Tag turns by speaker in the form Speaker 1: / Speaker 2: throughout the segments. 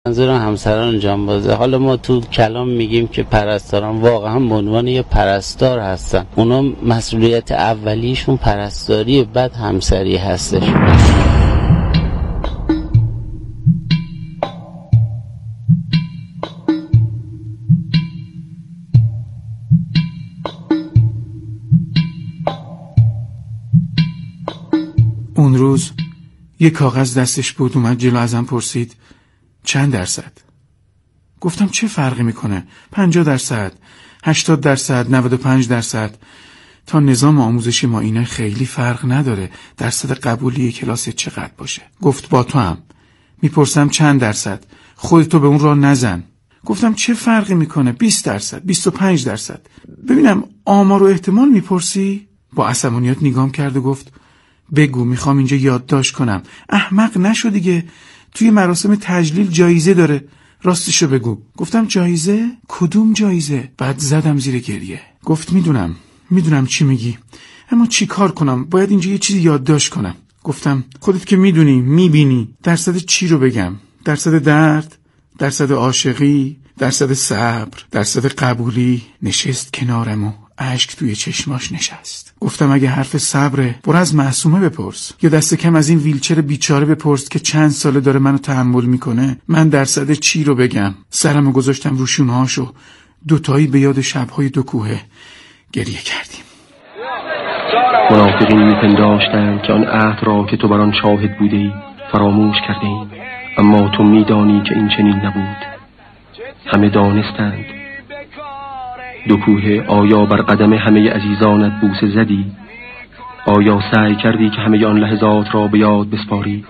Speaker 1: منظور همسران جانبازه. حالا ما تو کلام میگیم که پرستاران واقعا به عنوان یه پرستار هستن، اونا مسئولیت اولیشون پرستاریه، بعد همسری هستش.
Speaker 2: اون روز یه کاغذ دستش بود، اومد جلو ازم پرسید چند درصد؟ گفتم چه فرقی میکنه؟ 50%، 80%، 95%. تا نظام آموزشی ما اینا خیلی فرق نداره، درصد قبولی کلاس چقدر باشه. گفت با تو هم میپرسم چند درصد، خودتو به اون راه نزن. گفتم چه فرقی میکنه؟ 20%، 25%. ببینم آمار و احتمال میپرسی؟ با عصبانیت نگام کرد و گفت بگو، میخوام اینجا یادداشت کنم. احمق نشو دیگه، توی مراسم تجلیل جایزه داره، راستشو بگو. گفتم جایزه؟ کدوم جایزه؟ بعد زدم زیر گریه. گفت میدونم چی میگی، اما چی کار کنم؟ باید اینجا یه چیزی یادداشت کنم. گفتم خودت که میدونی، میبینی. درصد چی رو بگم؟ درصد درد؟ درصد عاشقی؟ درصد صبر؟ درصد قبولی؟ نشست کنارمو، اشک توی چشماش نشست. گفتم اگه حرف صبره، برو از معصومه بپرس، یا دست کم از این ویلچر بیچاره بپرس که چند ساله داره منو تحمل میکنه. من درصد چی رو بگم؟ سرمو گذاشتم رو شونه‌هاشو، دوتایی به یاد شب‌های دو کوهه گریه کردیم.
Speaker 3: منافقین میپنداشتند که آن عهد را که تو بر آن شاهد بودی فراموش کردیم، اما تو میدانی که این چنین نبود. همه دانستند. دو کوه، آیا بر قدم همه عزیزانت بوسه زدی؟ آیا سعی کردی که همه آن لحظات را به یاد بسپاری؟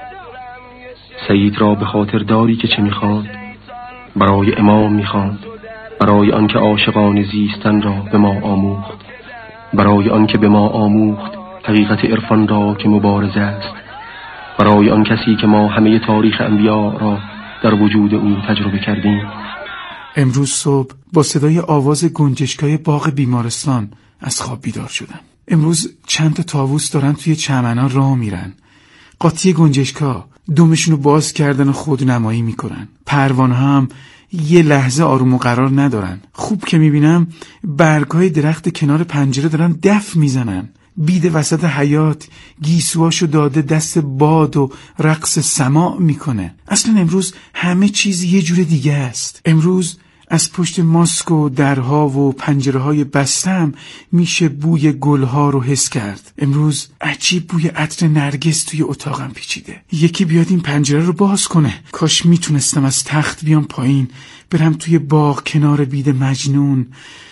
Speaker 3: سعید را به خاطر داری که چه میخواند؟ برای امام میخواند، برای آنکه عاشقان زیستن را به ما آموخت، برای آنکه به ما آموخت حقیقت عرفان را که مبارزه است، برای آن کسی که ما همه تاریخ انبیاء را در وجود او تجربه کردیم.
Speaker 2: امروز صبح با صدای آواز گنجشکای باغ بیمارستان از خواب بیدار شدم. امروز چند تا طاووس دارن توی چمنا راه میرن. قاطی گنجشکا دمشونو باز کردن و خودنمایی میکنن. پروانه هم یه لحظه آروم و قرار ندارن. خوب که میبینم برگهای درخت کنار پنجره دارن دف میزنن. بید وسط حیات گیسواشو داده دست باد و رقص سماع میکنه. اصلا امروز همه چیز یه جور دیگه است. امروز از پشت ماسک و درها و پنجره‌های بستم میشه بوی گلها رو حس کرد. امروز عجیب بوی عطر نرگس توی اتاقم پیچیده. یکی بیاد این پنجره رو باز کنه. کاش میتونستم از تخت بیام پایین، برم توی باغ کنار بید مجنون.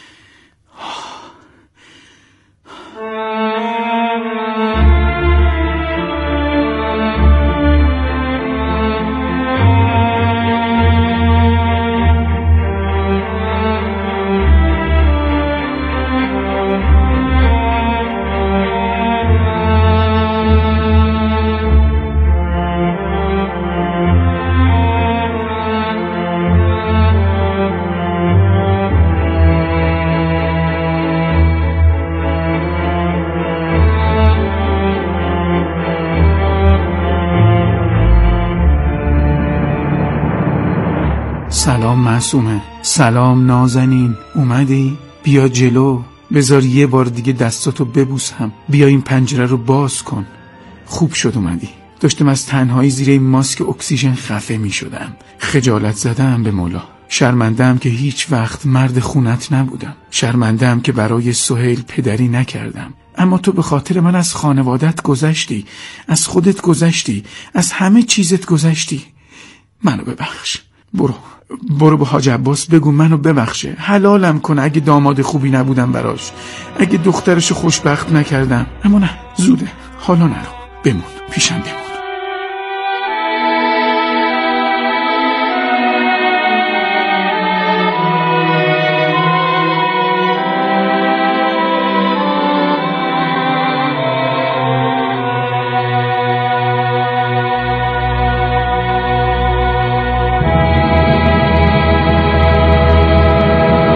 Speaker 2: سلام معصومه، سلام نازنین، اومدی؟ بیا جلو، بذار یه بار دیگه دستاتو ببوسم. بیا این پنجره رو باز کن. خوب شد اومدی. داشتم از تنهایی زیر این ماسک اکسیژن خفه می شدم. خجالت زدم به مولا. شرمندم که هیچ وقت مرد خونت نبودم. شرمندم که برای سهیل پدری نکردم. اما تو به خاطر من از خانوادت گذشتی، از خودت گذشتی، از همه چیزت گذشتی. منو ببخش. برو به حاج عباس بگو منو ببخشه، حلالم کنه اگه داماد خوبی نبودم براش، اگه دخترشو خوشبخت نکردم. اما نه، زوده، حالا نرو، بمون پیشم، بمون.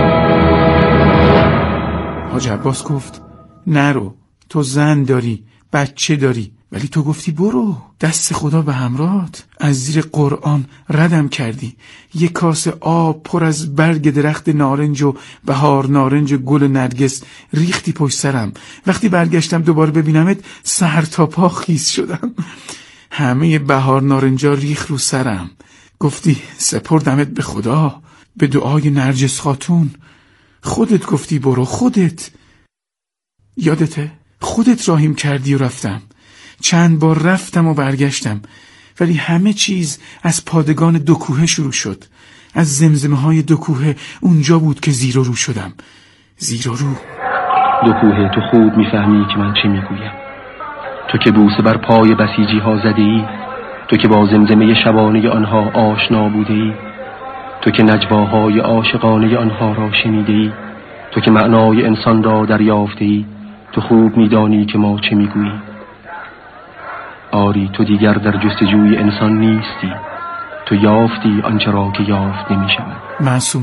Speaker 2: حاج عباس گفت نرو، تو زن داری، بچه داری، ولی تو گفتی برو، دست خدا به همراهت. از زیر قرآن ردم کردی، یک کاسه آب پر از برگ درخت نارنج و بهار نارنج و گل نرگس ریختی پشت سرم. وقتی برگشتم دوباره ببینمت سر تا پا خیس شدم، همه بهار نارنجا ریخ رو سرم. گفتی سپردمت به خدا، به دعای نرجس خاتون. خودت گفتی برو، خودت. یادته؟ خودت راهیم کردی و رفتم. چند بار رفتم و برگشتم، ولی همه چیز از پادگان دو کوهه شروع شد. از زمزمه های دو کوهه اونجا بود که زیر و رو شدم. زیر و رو.
Speaker 3: دو کوهه، تو خوب میفهمی که من چه میگویم. تو که بوسه بر پای بسیجی ها زده ای، تو که با زمزمه شبانه آنها آشنا بوده ای، تو که نجواهای عاشقانه آنها را شنیده ای، تو که معنای انسان را دریافته ای، تو خوب میدانی که ما چه میگوییم. آری، تو دیگر در جستجوی انسان نیستی، تو یافتی آنچه را که یافت نمی شود.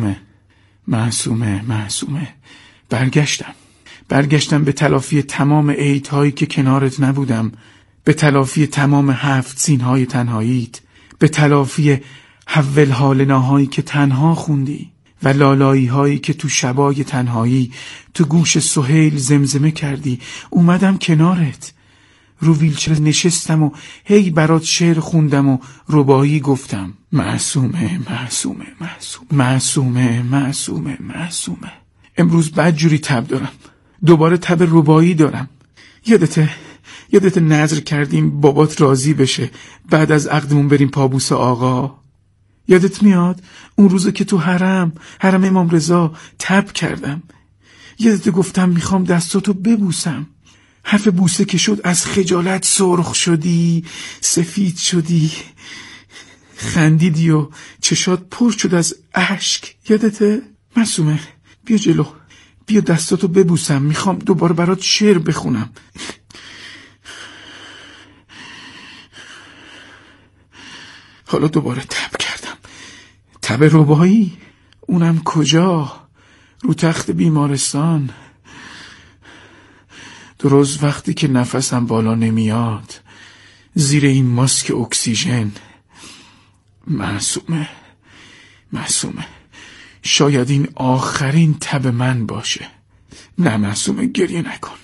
Speaker 2: معصومه برگشتم به تلافی تمام عیدهایی که کنارت نبودم، به تلافی تمام 7 سینهای تنهاییت، به تلافی حول حالناهایی که تنها خوندی و لالایی هایی که تو شبای تنهایی تو گوش سهیل زمزمه کردی. اومدم کنارت، رو ویلچر نشستم و هی برات شعر خوندم و ربایی گفتم. معصومه. امروز بدجوری تب دارم، دوباره تب ربایی دارم. یادت نذر کردیم بابات راضی بشه بعد از عقدمون بریم پابوس آقا؟ یادت میاد اون روزو که تو حرم امام رضا تب کردم؟ یادت گفتم میخوام دستاتو ببوسم؟ حرف بوسه که شد از خجالت سرخ شدی، سفید شدی، خندیدی و چشات پر شد از اشک. یادته؟ معصومه بیا جلو، بیا دستاتو ببوسم، میخوام دوباره برات شعر بخونم. حالا دوباره تب کردم. تب ربایی؟ اونم کجا؟ رو تخت بیمارستان. درست وقتی که نفسم بالا نمیاد، زیر این ماسک اکسیژن. معصومه، شاید این آخرین تب من باشه. نه معصومه، گریه نکن،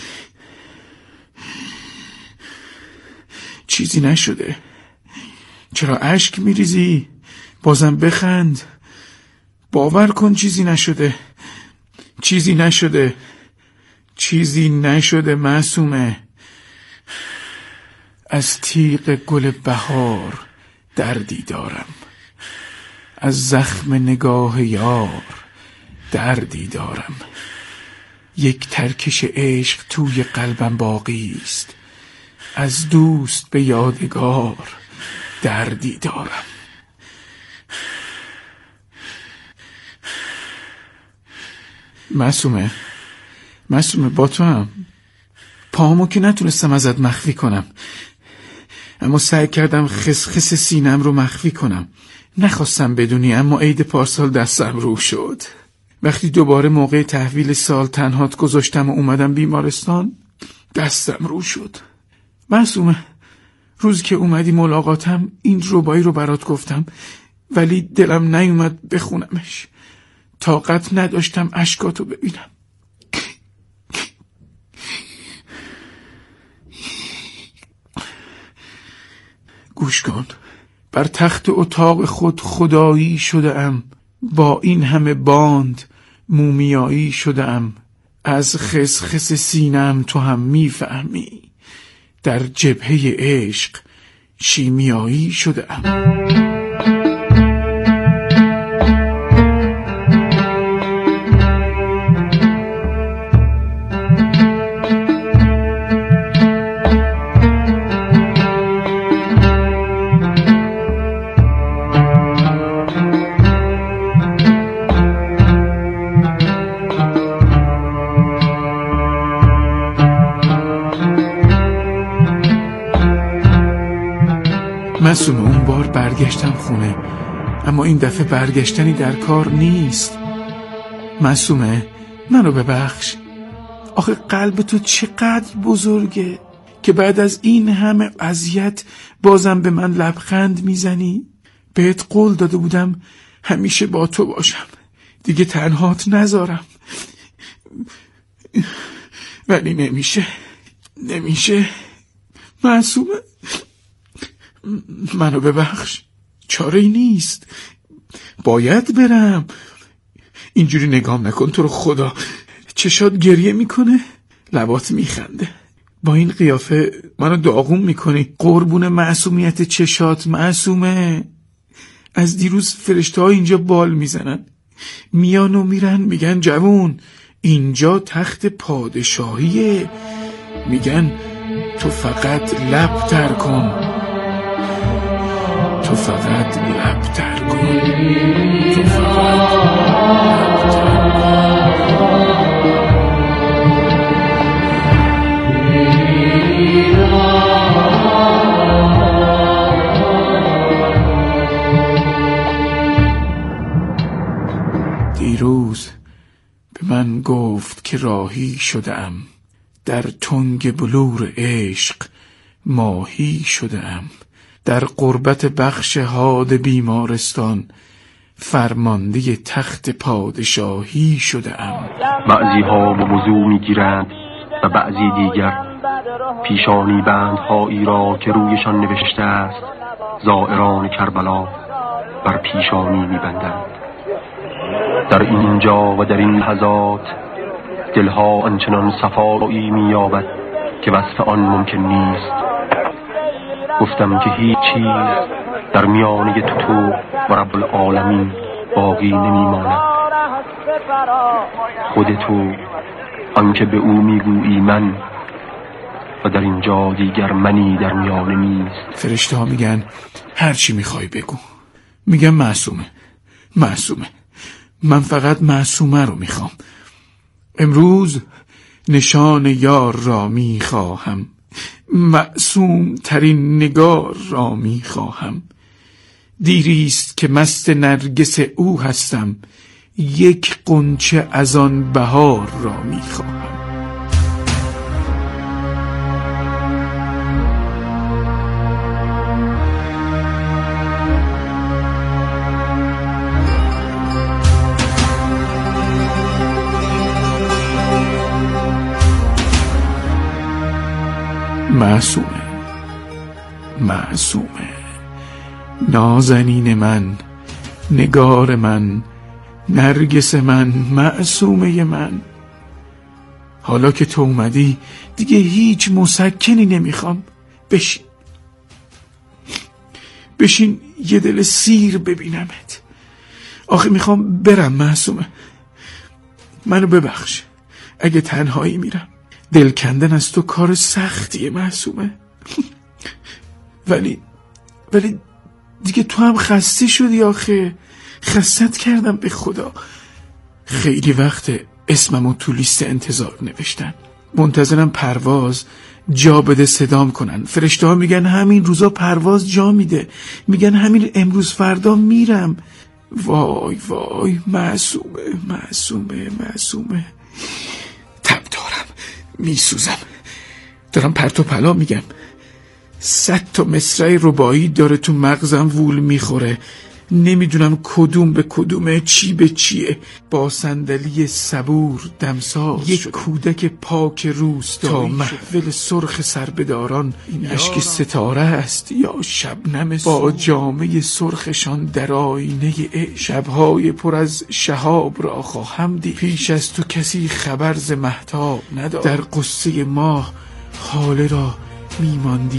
Speaker 2: چیزی نشده. چرا اشک میریزی؟ بازم بخند، باور کن چیزی نشده معصومه. از تیغ گل بهار دردی دارم، از زخم نگاه یار دردی دارم. یک ترکش عشق توی قلبم باقی است، از دوست به یادگار دردی دارم. معصومه با تو هم. پاهامو که نتونستم ازت مخفی کنم، اما سعی کردم خسخس سینم رو مخفی کنم. نخواستم بدونی، اما عید پارسال دستم رو شد. وقتی دوباره موقع تحویل سال تنهات گذاشتم و اومدم بیمارستان، دستم رو شد. معصومه، روز که اومدی ملاقاتم این ربایی رو برات گفتم، ولی دلم نیومد بخونمش. طاقت نداشتم اشکاتو ببینم. گوش کن، بر تخت اتاق خود خدایی شده‌ام، با این همه باند مومیایی شده‌ام. از خسخس سینم تو هم میفهمی، در جبهه عشق شیمیایی شده‌ام. معصومه، اون بار برگشتم خونه، اما این دفعه برگشتنی در کار نیست. معصومه، منو ببخش. آخه قلب تو چقدر بزرگه که بعد از این همه اذیت بازم به من لبخند میزنی؟ بهت قول داده بودم همیشه با تو باشم، دیگه تنهات نذارم، ولی نمیشه. معصومه، منو ببخش، چاره ای نیست، باید برم. اینجوری نگام نکن تو رو خدا. چشات گریه میکنه، لبات میخنده. با این قیافه منو داغون میکنی. قربون معصومیت چشات معصومه. از دیروز فرشته ها اینجا بال میزنن، میان و میرن، میگن جوون اینجا تخت پادشاهیه، میگن تو فقط لب تر کن، تو فقط لب تر کن، تو فقط لب تر کن. دیروز به من گفت که راهی شدم، در تنگ بلور عشق ماهی شدم، در قربت بخش حاد بیمارستان فرمانده تخت پادشاهی شدم.
Speaker 3: بعضی ها به وضو میگیرند و بعضی دیگر پیشانی بندهایی را که رویشان نوشته است زائران کربلا بر پیشانی میبندند. در اینجا و در این لحظات دلها آنچنان صفایی می‌یابد که وصف آن ممکن نیست. گفتم که هیچ چیز در میانه تو و رب العالمین باقی نمی‌ماند. خود تو آنکه به او میگویی من، و در اینجا دیگر منی در میانه نیست.
Speaker 2: فرشته ها میگن هر چی میخوای بگو. میگم معصومه، من فقط معصومه رو میخوام. امروز نشان یار را میخواهم، معصوم ترین نگار را میخواهم. دیریست که مست نرگس او هستم، یک غنچه از آن بهار را میخواهم. معصومه نازنین من، نگار من، نرگس من، معصومه من. حالا که تو اومدی دیگه هیچ مسکنی نمیخوام. بشین یه دل سیر ببینمت. آخه میخوام برم معصومه، منو ببخش اگه تنهایی میرم. دل کندن از تو کار سختیه معصومه. ولی دیگه تو هم خسته شدی. آخه خستت کردم به خدا. خیلی وقت اسممو تو لیست انتظار نوشتن، منتظرم پرواز جا بده صدام کنن. فرشته ها میگن همین روزا پرواز جا میده، میگن همین امروز فردا میرم. وای معصومه. تب دارم، میسوزم، دارم پرت و پلا میگم. 100 تا مصرع رباعی داره تو مغزم وول میخوره، نمیدونم کدوم به کدومه، چی به چیه. با صندلی صبور دمساز یک کودک پاک روستایی تا محفل سرخ سربداران اشک ستاره است یا شبنم با جامه سرخشان در آینه شبهای پر از شهاب را خواهم دید. پیش از تو کسی خبر ز مهتاب نداد، در قصه ماه حاله را میماندی.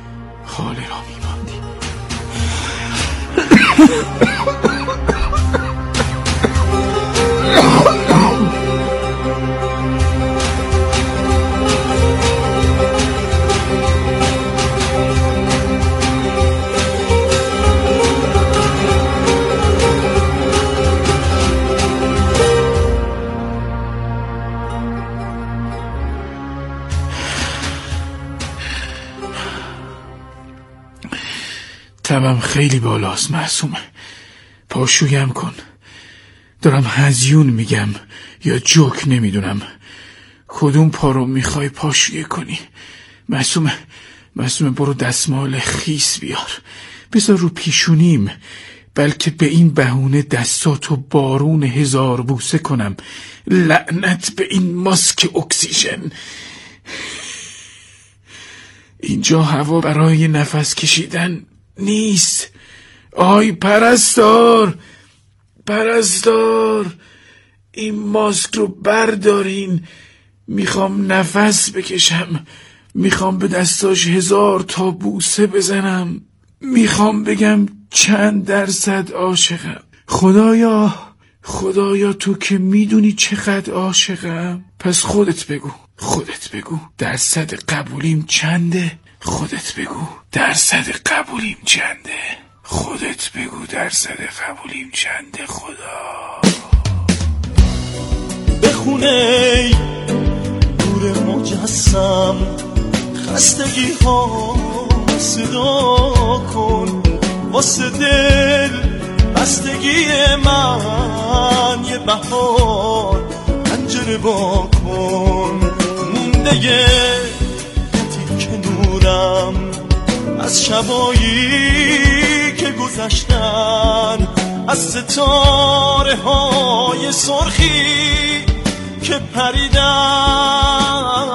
Speaker 2: تبم خیلی بالاست معصومه، پاشویم کن. دارم هزیون میگم یا جوک، نمیدونم کدوم پا رو میخوای پاشویه کنی. معصومه برو دستمال خیس بیار، بذار رو پیشونیم، بلکه به این بهونه دستاتو بارون 1000 بوسه کنم. لعنت به این ماسک اکسیژن. اینجا هوا برای نفس کشیدن نیست. آی پرستار، این ماسک رو بردارین. میخوام نفس بکشم، میخوام به دستاش 1000 تا بوسه بزنم، میخوام بگم چند درصد عاشقم. خدایا تو که میدونی چقدر عاشقم، پس خودت بگو درصد قبولیم چنده؟ خودت بگو درصد قبولیم چنده؟ خدا
Speaker 4: بخونه دور مجسم خستگی ها صدا کن، واسه دل بستگی من یه بهار پنجره با کن. مونده یه تیک نورم از شبایی که گذشتن، از ستاره های سرخی که پریدن،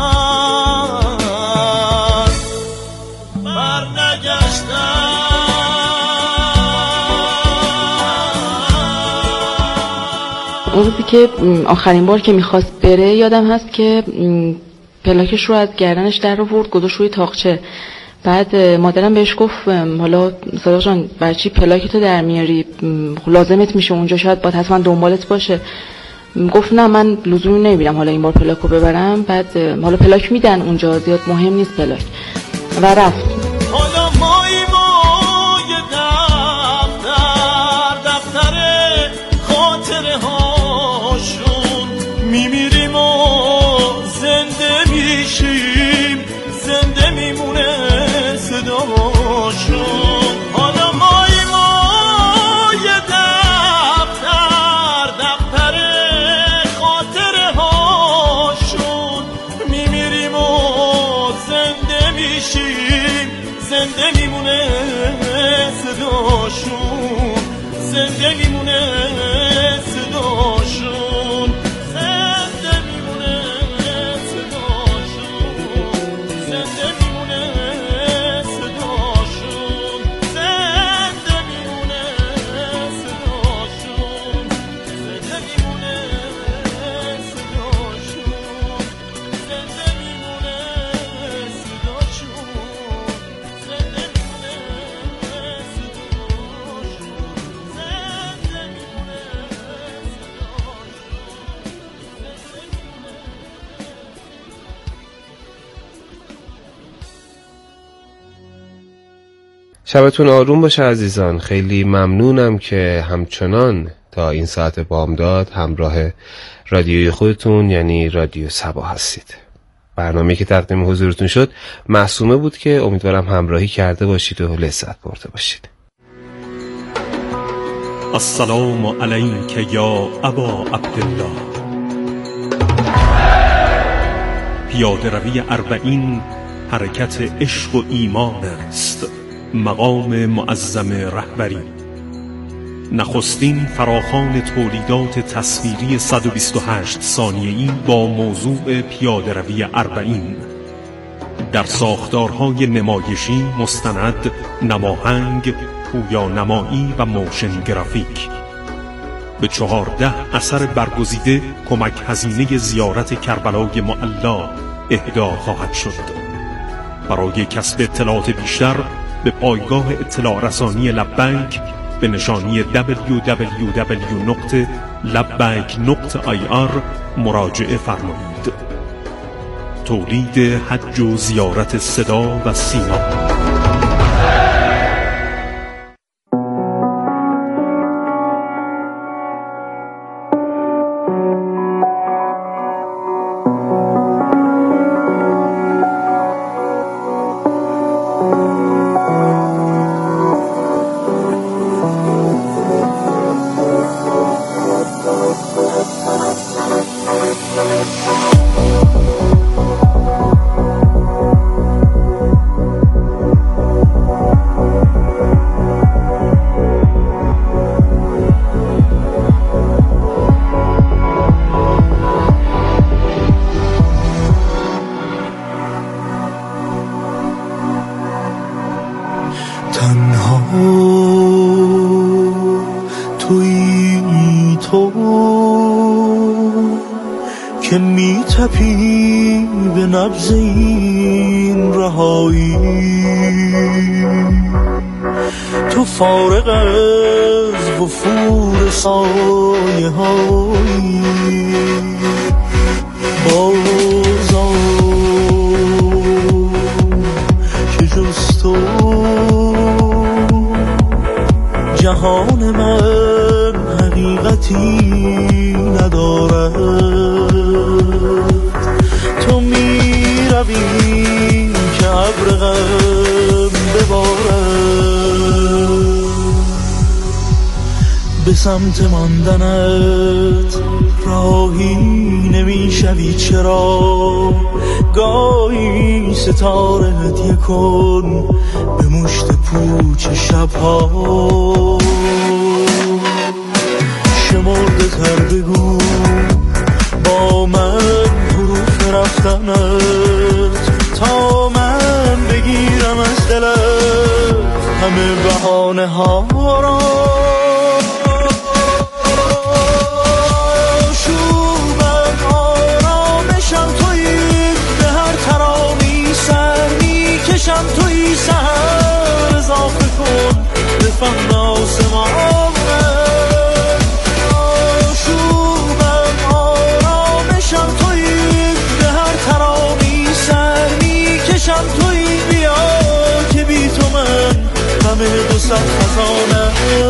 Speaker 5: اون روزی که آخرین بار که میخواست بره یادم هست که پلاکش رو از گردنش در آورد گذاشت روی تاقچه. بعد مادرم بهش گفت حالا صادق جان برای چی پلاکتو در میاری، لازمت میشه اونجا، شاید باید حتما دنبالت باشه. گفت نه من لزومی نمیبینم حالا این بار پلاکو ببرم. بعد حالا پلاک میدن اونجا، زیاد مهم نیست پلاک، و رفت.
Speaker 4: حالا مای دفتر خاطره هاشون میمیریم و زنده میشیم، زنده میمونه صداشون. حالا مای دفتر خاطره هاشون میمیریم و زنده میشیم، زنده میمونه صداشون، زنده میمونه صداشون، زنده میمونه صداشون، زنده میمونه صداشون، زنده میمونه صداشون، زنده میمونه صداشون، زنده میمونه
Speaker 6: شبتون آروم باشه عزیزان. خیلی ممنونم که همچنان تا این ساعت بامداد همراه رادیوی خودتون یعنی رادیو صبا هستید. برنامه‌ای که تقدیم حضورتون شد معصومه بود که امیدوارم همراهی کرده باشید و لذت برده باشید.
Speaker 7: السلام علیک یا ابا عبدالله. پیاده روی 40 حرکت عشق و ایمان است، مقام معظم رهبری. نخستین فراخوان تولیدات تصویری 128 ثانیه‌ای با موضوع پیاده روی 40 در ساختارهای نمایشی، مستند، نماهنگ، پویانمایی و موشن گرافیک. به 14 اثر برگزیده کمک هزینه زیارت کربلای معلا اهدا خواهد شد. برای کسب اطلاعات بیشتر به پایگاه اطلاع رسانی لبیک به نشانی www.labbaik.ir مراجعه فرمایید. تولید حج و زیارت صدا و سیما.
Speaker 8: که می تپی به نبض این رهایی، تو فارغ از وفور سایه هایی، بازا که جز تو جهان من حقیقتی ندارد. تو می روی که ابر غم ببارد، به سمت ماندنت راهی نمی شوی چرا؟ گاهی ستاره هدیه کن به مشت پوچ شبها، شمرده تر بگو با من حروف رفتنت، تا من بگیرم از دلت همه بهانه ها را. شوبم آرامشم تویی، به هر ترانی سر میکشم تویی، سهر اضافه کن به فهم آسمان. همه دو صد خزانه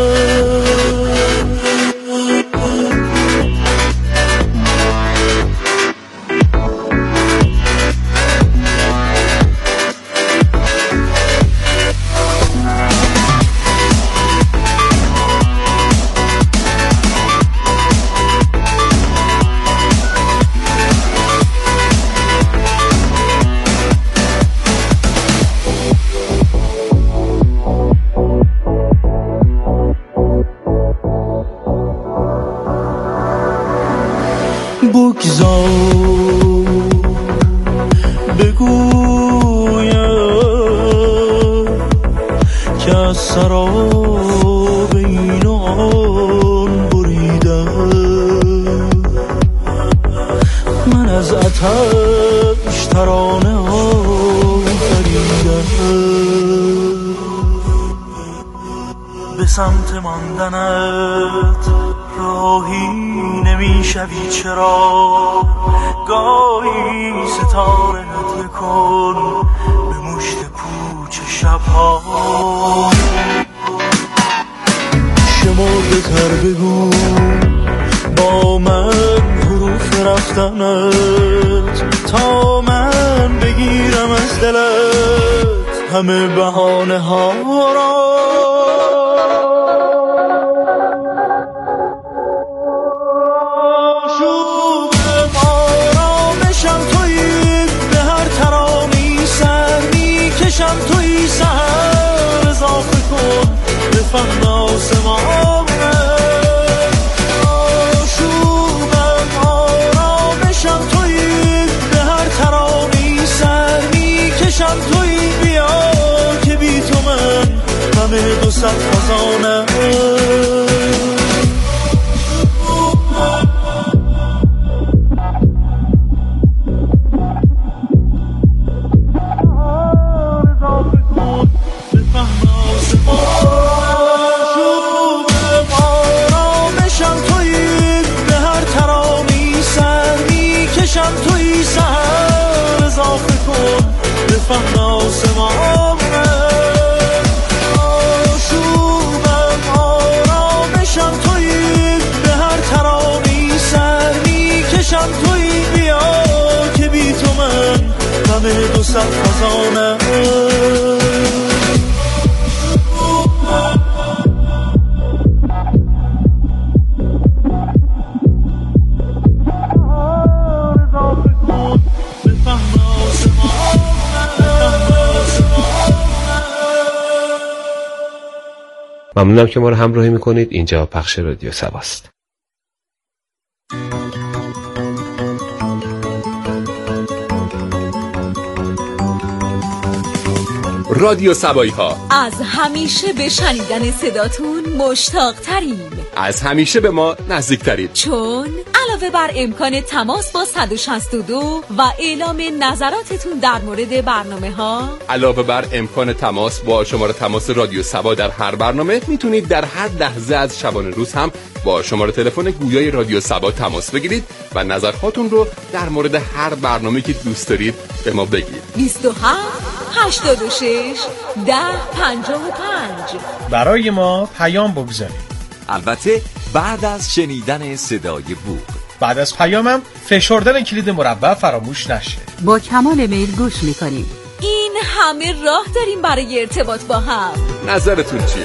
Speaker 8: بگویم که از سراب این و آن بریدم، من از آتش ترانه آفریدم، به سمت ماندنت راهی نمی شوی چرا؟ گاهی ستاره هدیه کن به مشت پوچ شبها، شمرده تر بگو با من حروف رفتنت، تا من بگیرم از دلت همه بهانه ها را. توی سهر اضافه کن به فهم آسمان. آشوبم آرامشم توی، به هر ترانی سر میکشم توی، بیا که بی تو من همه دو صد خزانه. توی سهر اضافه کن به فهم آسمان. آشوبم آرامشم توی، به هر ترانی سر میکشم توی، بیا که بی تو من همه دو صد خزانه.
Speaker 6: ممنونم که ما رو همراهی میکنید. اینجا پخش رادیو سباست.
Speaker 9: رادیو سبایی ها،
Speaker 10: از همیشه به شنیدن صداتون مشتاق تریم،
Speaker 9: از همیشه به ما نزدیک ترید،
Speaker 10: چون علاوه بر امکان تماس با 162 و اعلام نظراتتون در مورد برنامه‌ها،
Speaker 9: علاوه بر امکان تماس با شماره تماس رادیو سبا در هر برنامه، میتونید در هر لحظه از شبانه روز هم با شماره تلفن گویای رادیو سبا تماس بگیرید و نظراتتون رو در مورد هر برنامه‌ای که دوست دارید به ما بگید. 27 86 10 55
Speaker 11: برای ما پیام بگذارید.
Speaker 12: البته بعد از شنیدن صدای بوق.
Speaker 11: بعد از پیامم فشردن کلید مربع فراموش نشه.
Speaker 13: با کمال میل گوش میکنیم.
Speaker 10: این همه راه داریم برای ارتباط با هم.
Speaker 9: نظرتون چیه؟